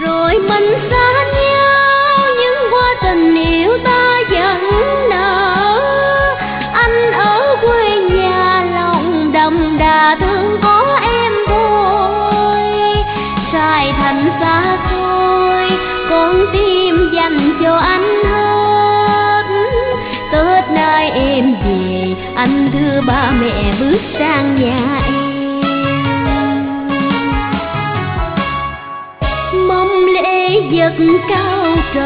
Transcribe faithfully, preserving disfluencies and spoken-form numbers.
rồi mình xa nhau, nhưng qua tình yêu ta vẫn nở. Anh ở quê nhà lòng đậm đà thương có em thôi, Sài Thành xa xôi con tim dành cho anh hết. Tết nay em về anh đưa ba mẹ bước sang nhà em. Mâm lễ vật cao trời